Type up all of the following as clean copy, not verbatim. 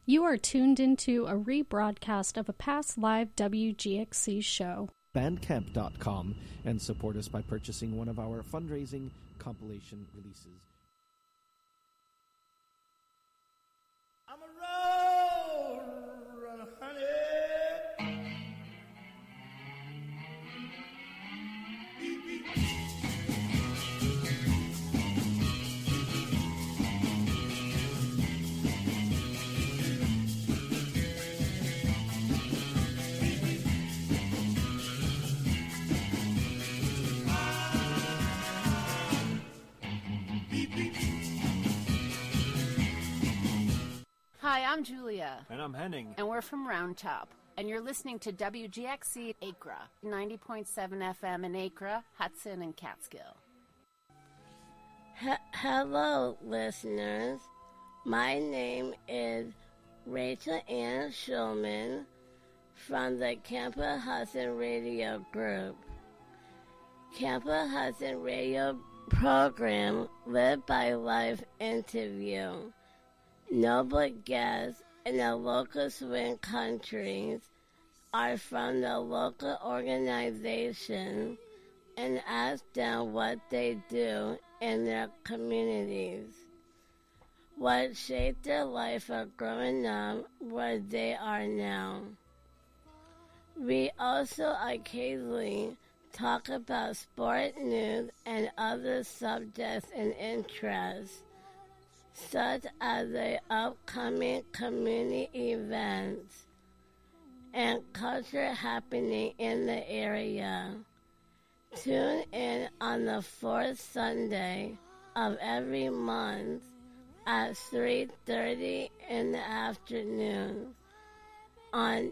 You are tuned into a rebroadcast of a past live WGXC show. Bandcamp.com and support us by purchasing one of our fundraising compilation releases. I'm a road runner, honey. Hi, I'm Julia. And I'm Henning. And we're from Round Top. And you're listening to WGXC Acra, 90.7 FM in Acra, Hudson, and Catskill. Hello, listeners. My name is Rachel Ann Schulman from the Campa Hudson Radio Group. Campa Hudson Radio program Live by Life interview. Noble guests in the local swing countries are from the local organization and ask them what they do in their communities, what shaped their life of growing up where they are now. We also occasionally talk about sport news and other subjects and interests, such as the upcoming community events and culture happening in the area. Tune in on the fourth Sunday of every month at 3:30 in the afternoon on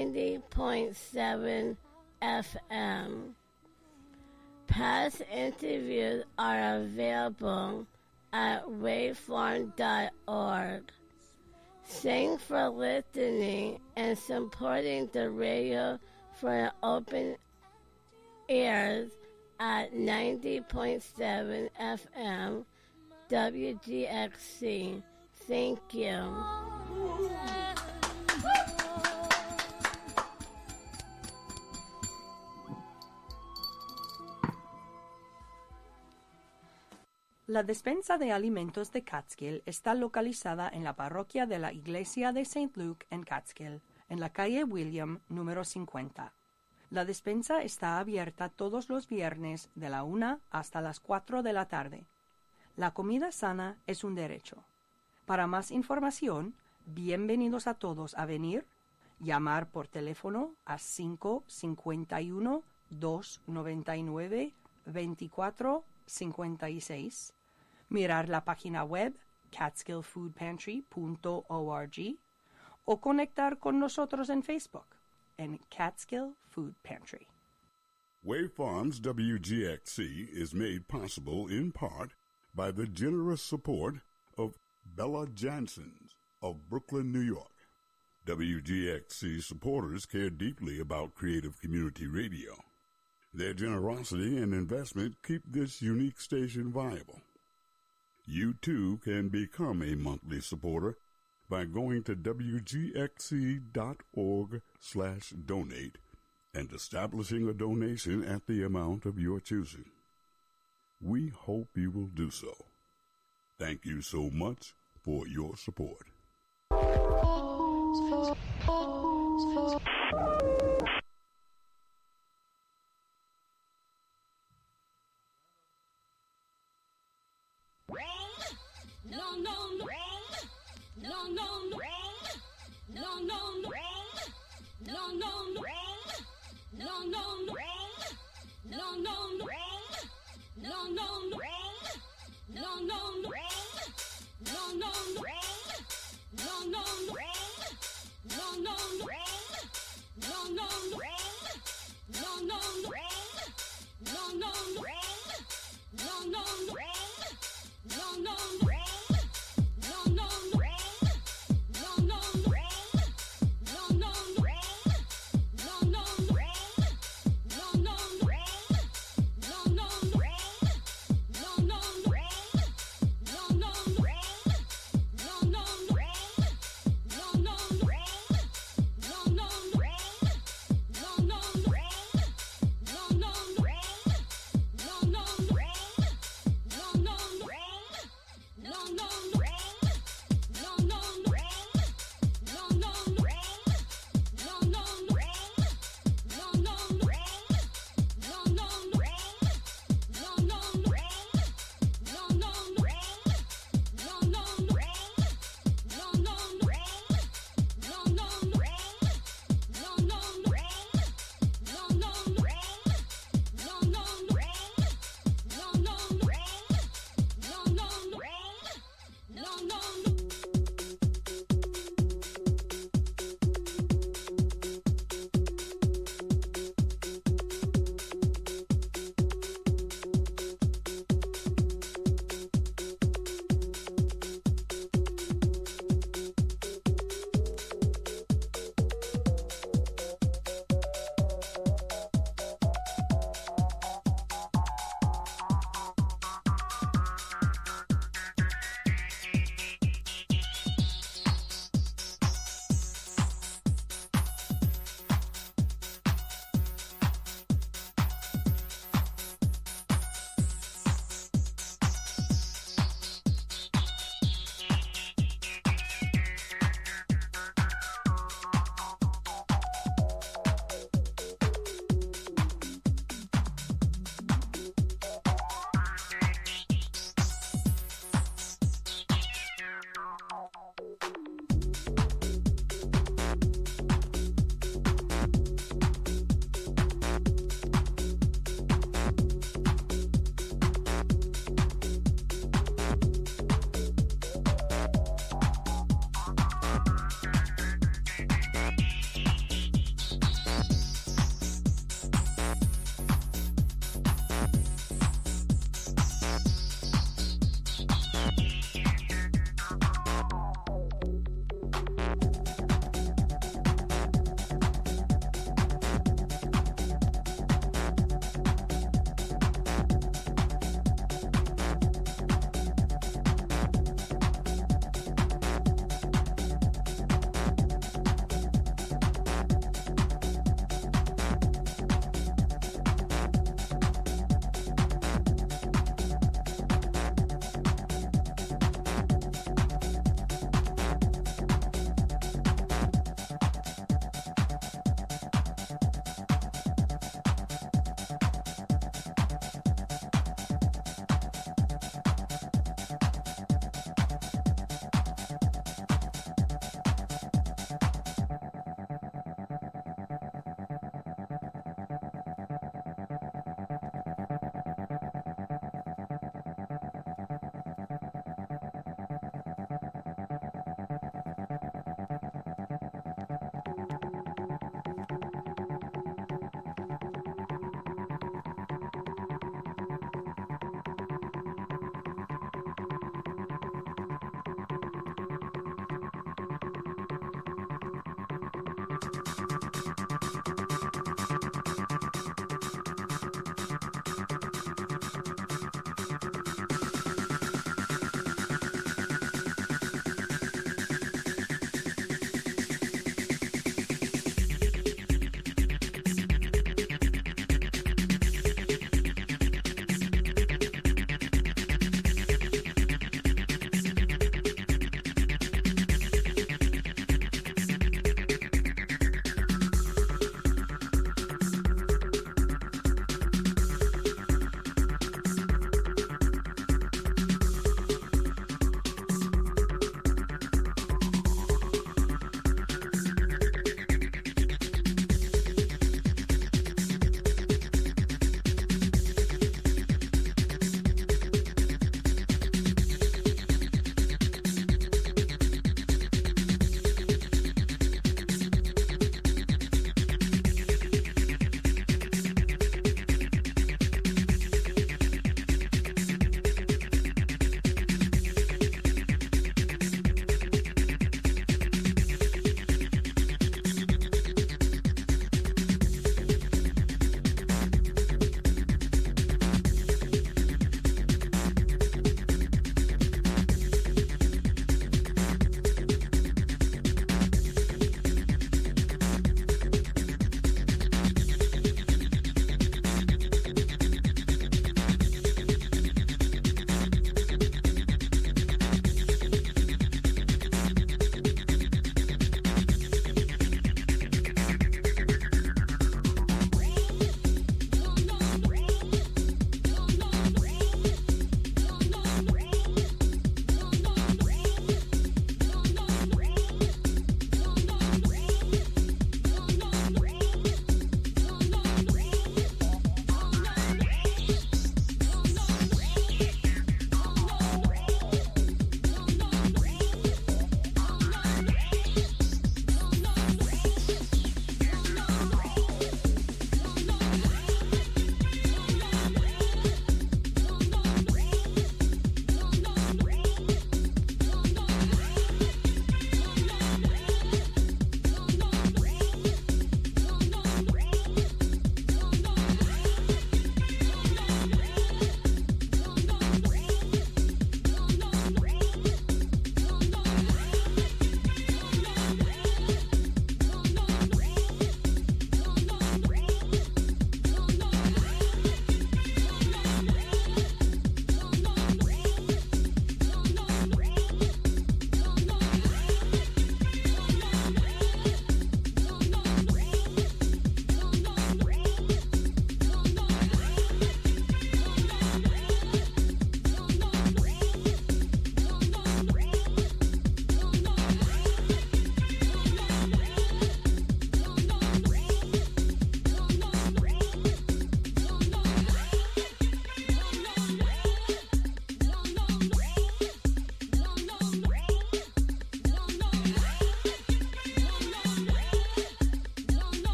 90.7 FM. Past interviews are available at waveform.org. Thanks for listening and supporting the radio for an open ears at 90.7 FM WGXC. Thank you. La despensa de alimentos de Catskill está localizada en la parroquia de la Iglesia de St. Luke en Catskill, en la calle William, número 50. La despensa está abierta todos los viernes de la 1 hasta las 4 de la tarde. La comida sana es un derecho. Para más información, bienvenidos a todos a venir, llamar por teléfono a 551-299-2456, mirar la página web catskillfoodpantry.org o conectar con nosotros en Facebook en Catskill Food Pantry. Wave Farms WGXC is made possible in part by the generous support of Bella Janssens of Brooklyn, New York. WGXC supporters care deeply about creative community radio. Their generosity and investment keep this unique station viable. You too can become a monthly supporter by going to wgxc.org/donate and establishing a donation at the amount of your choosing. We hope you will do so. Thank you so much for your support.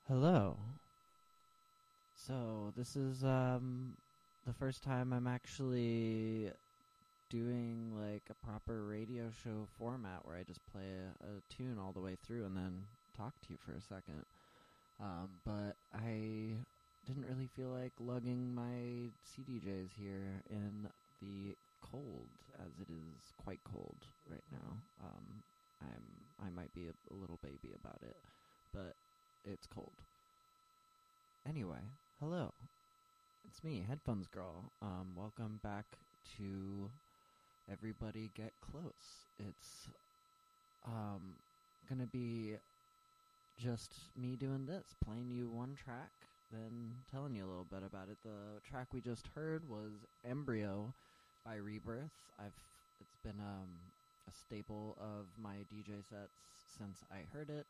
Hello. So this is the first time I'm actually doing like a proper radio show format where I just play a tune all the way through and then talk to you for a second. But I didn't really feel like lugging my CDJs here in the cold, as it is quite cold right now. I might be a little baby about it, but it's cold. Anyway, hello. It's me, Headphones Girl. Welcome back to Everybody Get Close. It's gonna be just me doing this, playing you one track, then telling you a little bit about it. The track we just heard was Embryo by Rebirth. It's been a staple of my DJ sets since I heard it,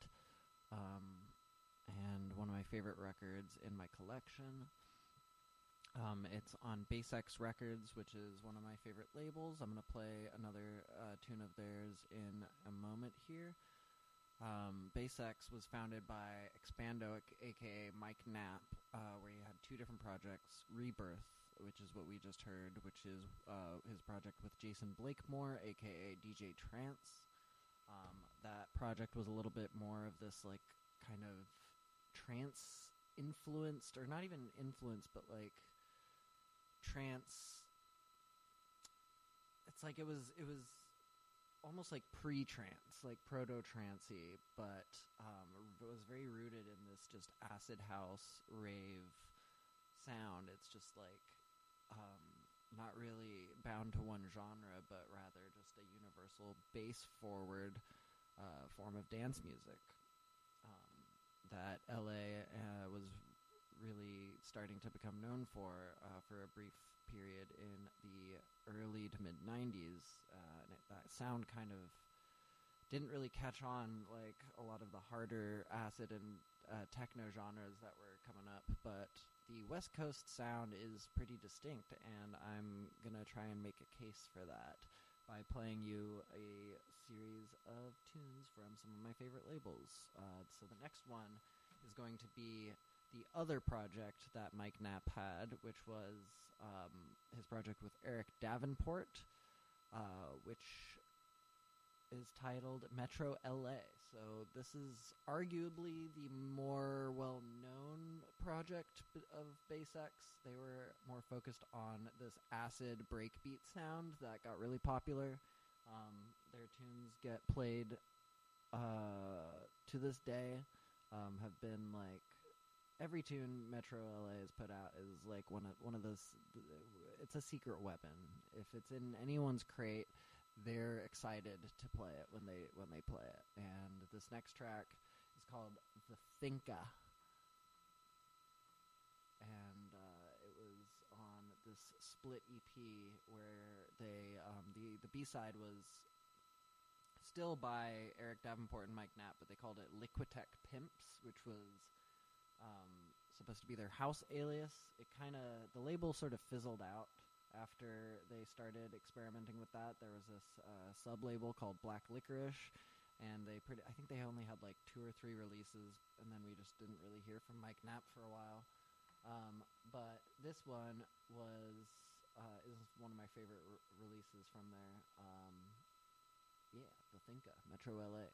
and one of my favorite records in my collection. It's on Basex Records, which is one of my favorite labels. I'm going to play another tune of theirs in a moment here. Basex was founded by Expando, a.k.a. Mike Knapp, where he had two different projects. Rebirth, which is what we just heard, which is his project with Jason Blakemore, a.k.a. DJ Trance. That project was a little bit more of this, like, kind of trance-influenced, or not even influenced, but, like, trance. It's like it was almost like pre-trance, like proto-trancey, but it was very rooted in this just acid house rave sound. It's just like not really bound to one genre, but rather just a universal bass-forward form of dance music that LA was really starting to become known for a brief period in the early to mid-90s. And that sound kind of didn't really catch on like a lot of the harder acid and techno genres that were coming up, but the West Coast sound is pretty distinct, and I'm going to try and make a case for that by playing you a series of tunes from some of my favorite labels. So the next one is going to be the other project that Mike Knapp had, which was his project with Eric Davenport, which is titled Metro LA. So this is arguably the more well-known project of Basex. They were more focused on this acid breakbeat sound that got really popular. Their tunes get played to this day, have been like every tune Metro LA has put out is like one of those. It's a secret weapon. If it's in anyone's crate, they're excited to play it when they play it. And this next track is called The Thinka, and it was on this split EP where they the B-side was still by Eric Davenport and Mike Knapp, but they called it Liquitech Pimps, which was supposed to be their house alias. The label sort of fizzled out after they started experimenting with that. There was this sub-label called Black Licorice, and I think they only had like 2 or 3 releases, and then we just didn't really hear from Mike Knapp for a while. But this one is one of my favorite releases from there. The Thinka, Metro LA.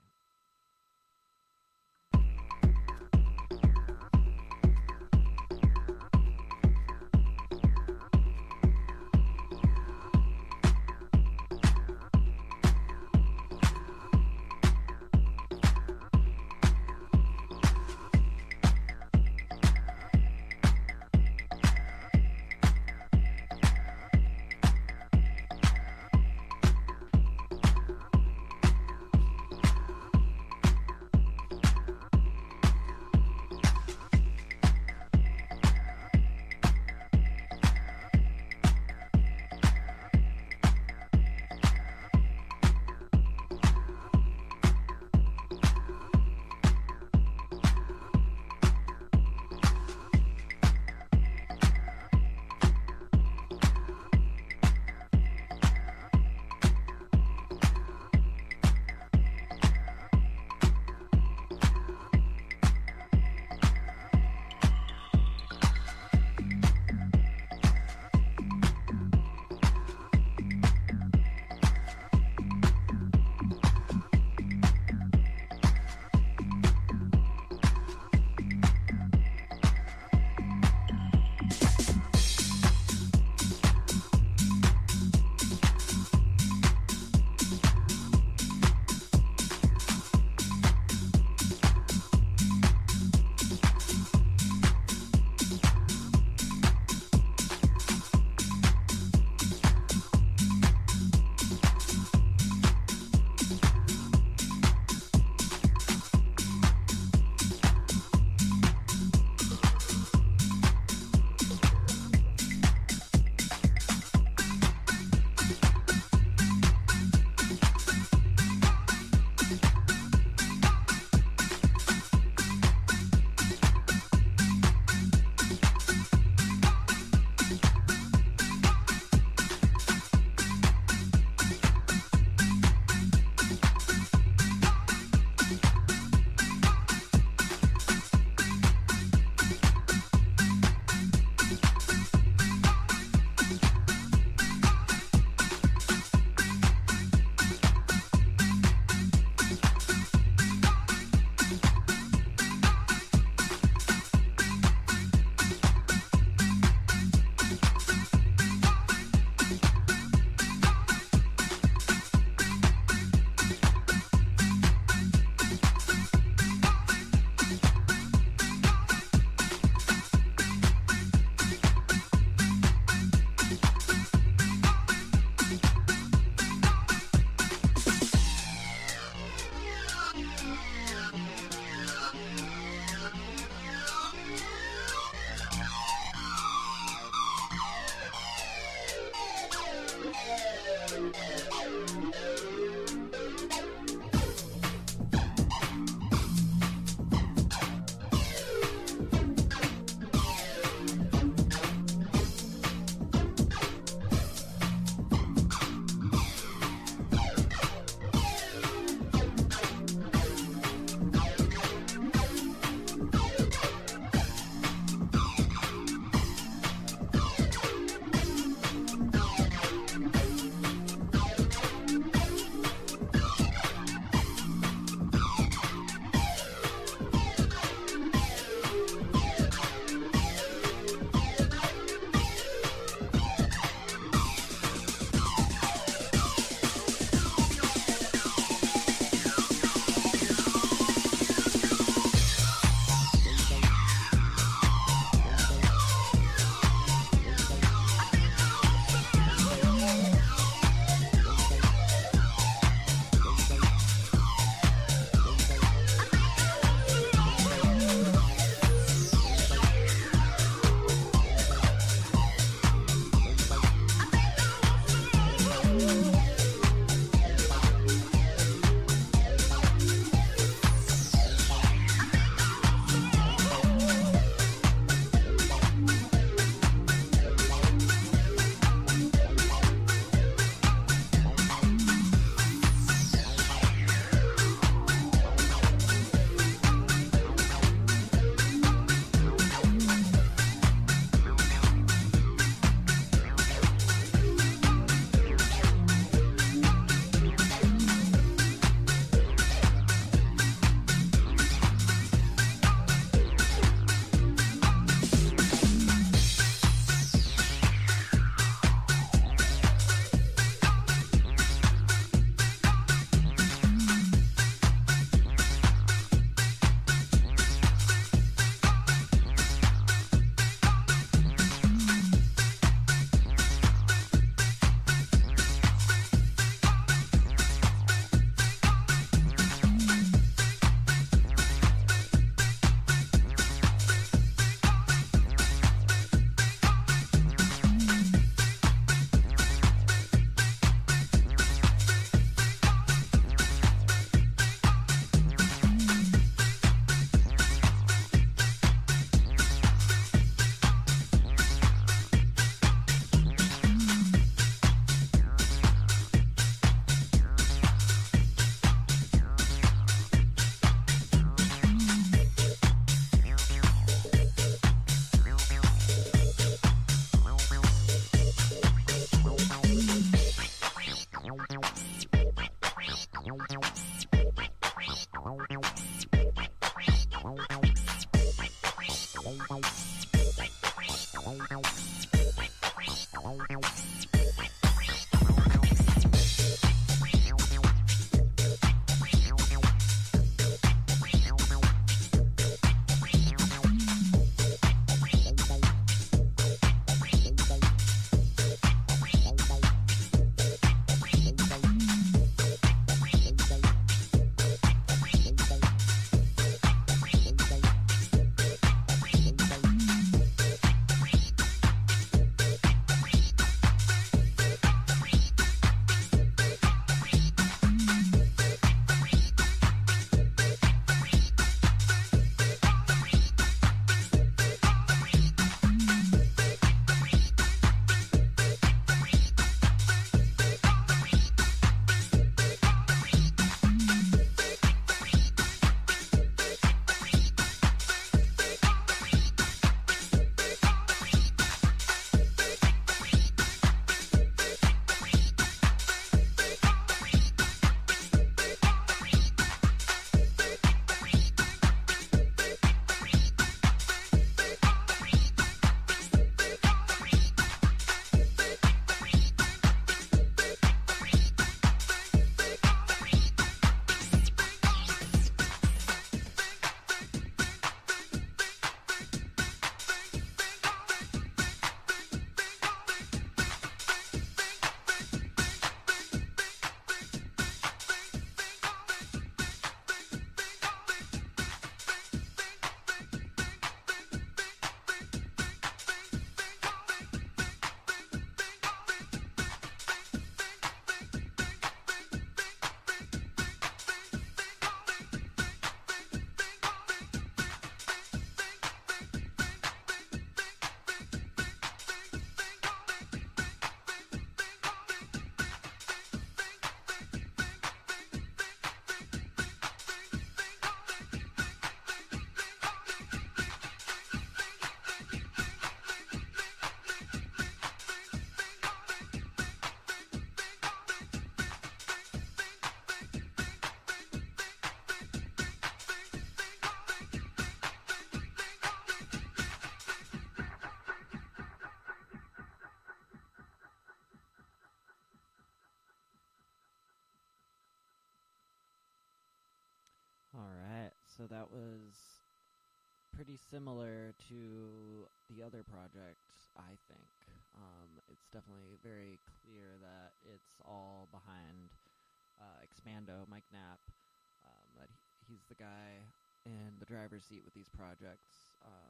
So that was pretty similar to the other project, I think. It's definitely very clear that it's all behind Expando, Mike Knapp, that he's the guy in the driver's seat with these projects.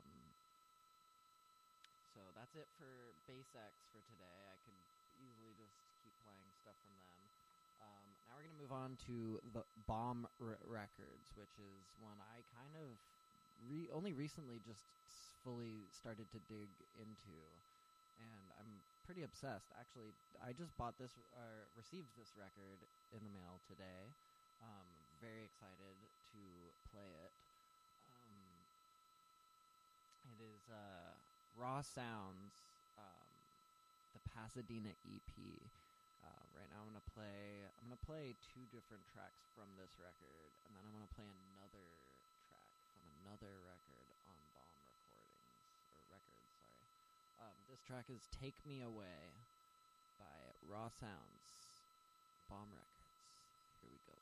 So that's it for BassX for today. I could easily just keep playing stuff from them. Now we're going to move on to the Bomb Records, which is one I kind of only recently just fully started to dig into, and I'm pretty obsessed. Actually, I just received this record in the mail today. Very excited to play it. It is Raw Sounds, the Pasadena EP. Right now I'm gonna play two different tracks from this record, and then I'm gonna play another track from another record on Bomb Records. This track is "Take Me Away" by Raw Sounds, Bomb Records. Here we go.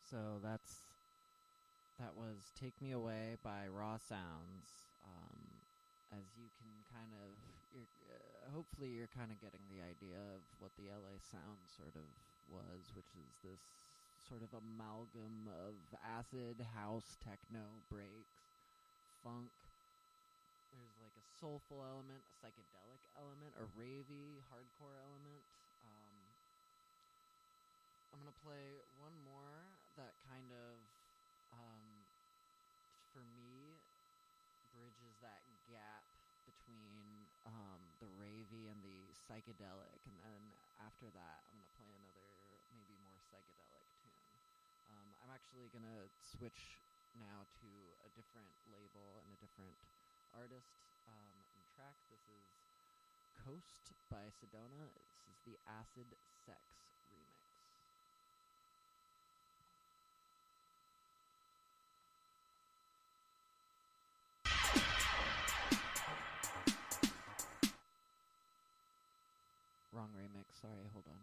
So that was Take Me Away by Raw Sounds. As you can kind of, hopefully you're kind of getting the idea of what the LA sound sort of was, which is this sort of amalgam of acid, house, techno, breaks, funk. There's like a soulful element, a psychedelic element, a ravey, hardcore element. I'm going to play one more that kind of, for me, bridges that gap between the ravey and the psychedelic, and then after that I'm going to play another maybe more psychedelic tune. I'm actually going to switch now to a different label and a different artist and track. This is Coast by Sedona. This is the Acid Sex remix. Wrong remix, sorry, hold on.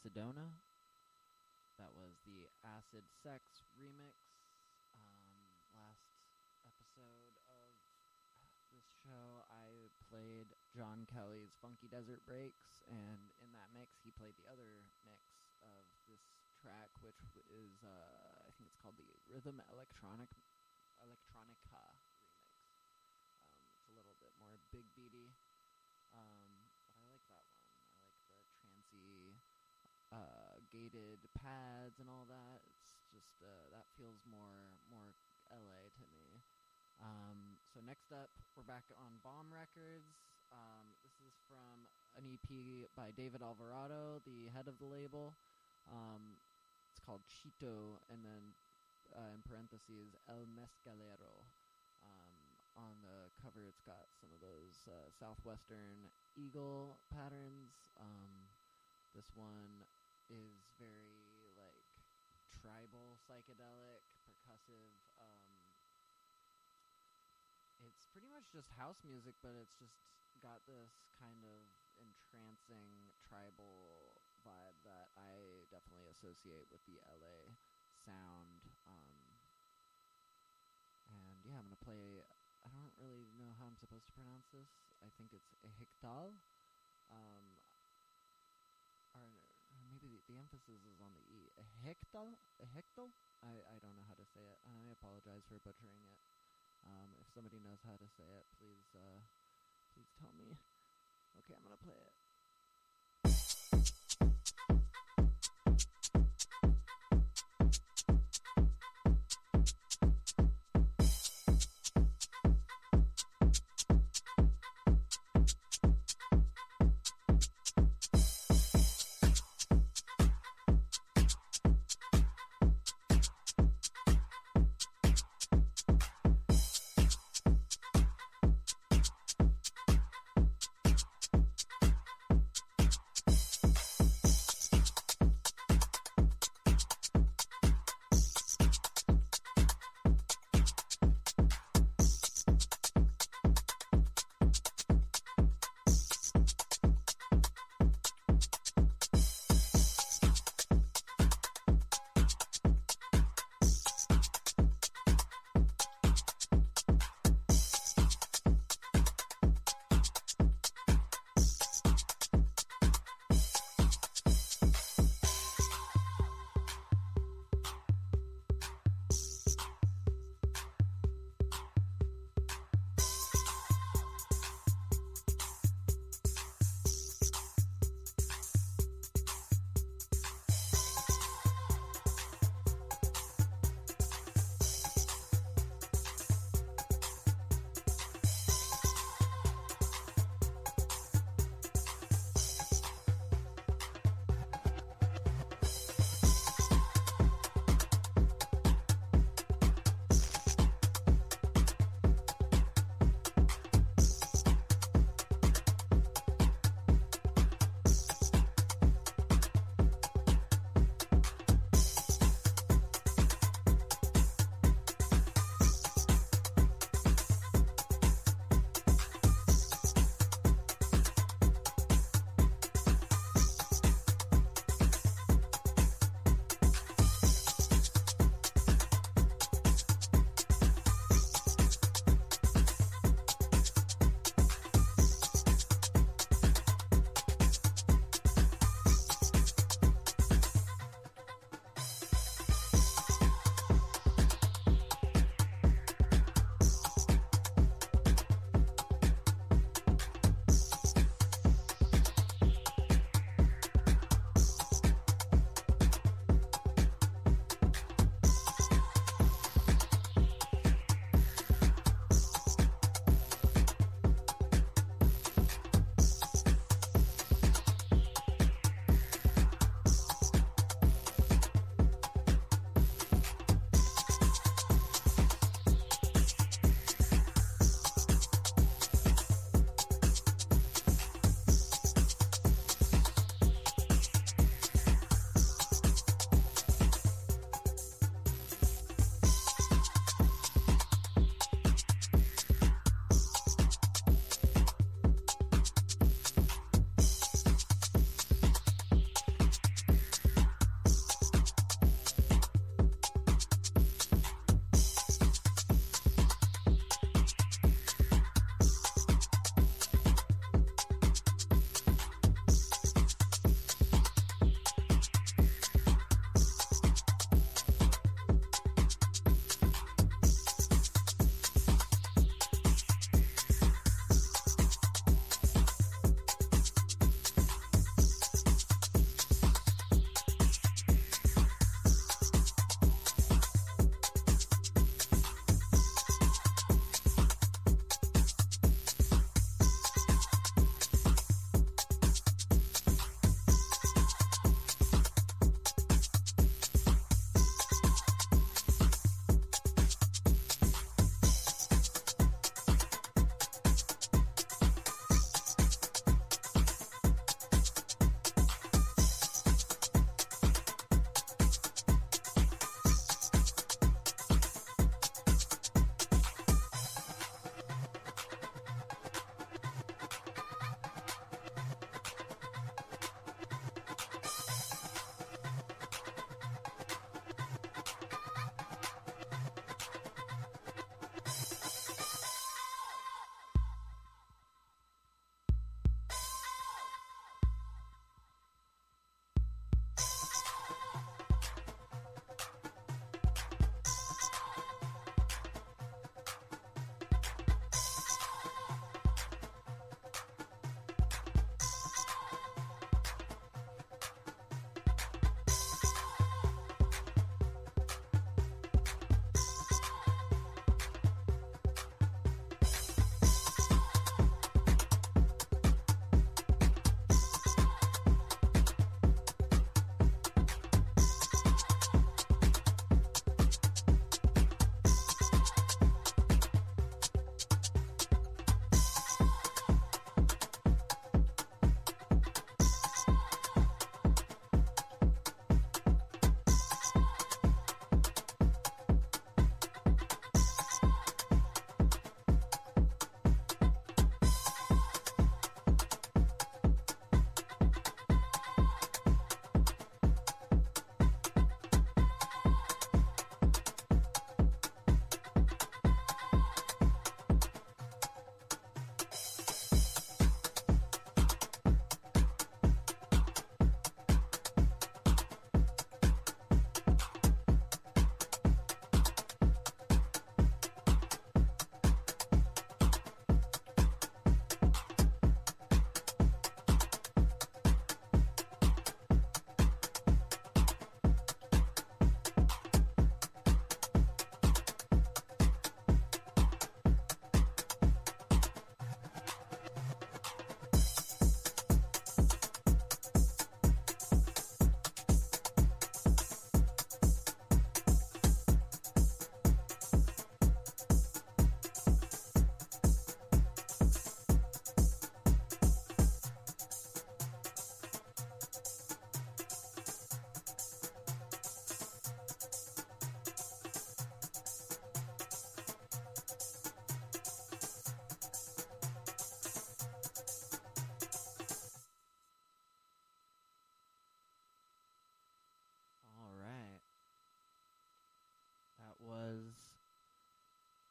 Sedona. That was the Acid Sex remix. Last episode of this show, I played John Kelly's Funky Desert Breaks, and in that mix, he played the other mix of this track, which is, I think it's called the Rhythm Electronica remix. It's a little bit more big beaty, but I like that one. I like the trancy, gated pads and all that. It's just, that feels more LA to me. So next up, we're back on Bomb Records. This is from an EP by David Alvarado, the head of the label. It's called Chito, and then in parentheses, El Mescalero. On the cover, it's got some of those southwestern eagle patterns. This one is very, like, tribal, psychedelic, percussive. It's pretty much just house music, but it's just got this kind of entrancing tribal vibe that I definitely associate with the LA sound. And yeah, I'm going to play, I don't really know how I'm supposed to pronounce this. I think it's Ehiktal. Or maybe the emphasis is on the E. Ehiktal? Ehiktal? I don't know how to say it. I apologize for butchering it. If somebody knows how to say it, please tell me. Okay, I'm gonna play it.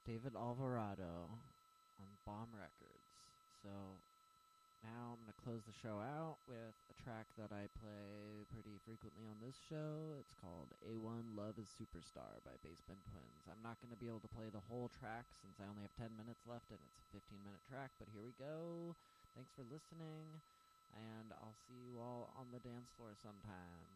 David Alvarado on Bomb Records. So now I'm going to close the show out with a track that I play pretty frequently on this show. It's called A1 Love is Superstar by Basement Twins. I'm not going to be able to play the whole track since I only have 10 minutes left and it's a 15-minute track, but here we go. Thanks for listening, and I'll see you all on the dance floor sometime.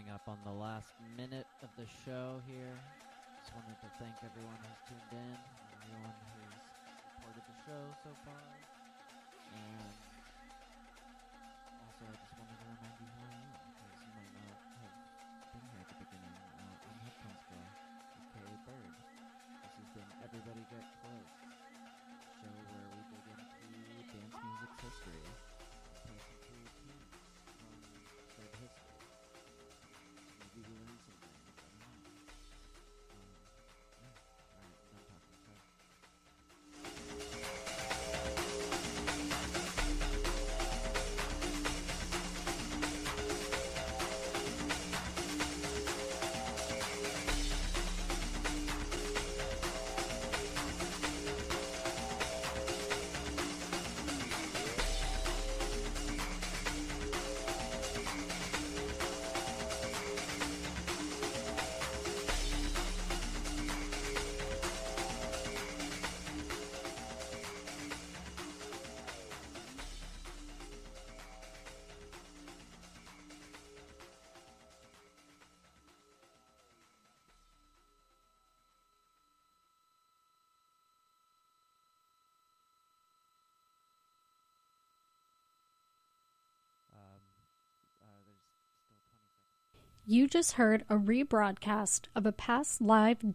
up on the last minute of the show here. Just wanted to thank everyone who's tuned in, everyone who's supported the show so far, and also I just wanted to remind you who I am, because you might not have been here at the beginning. I'm Headphones Girl, aka Bird. This has been Everybody Get Close, a show where we dig into dance music's history, person to a team from shared history. Maybe we learn some things. I don't know. Alright, I'm done talking. Sorry. You just heard a rebroadcast of a past live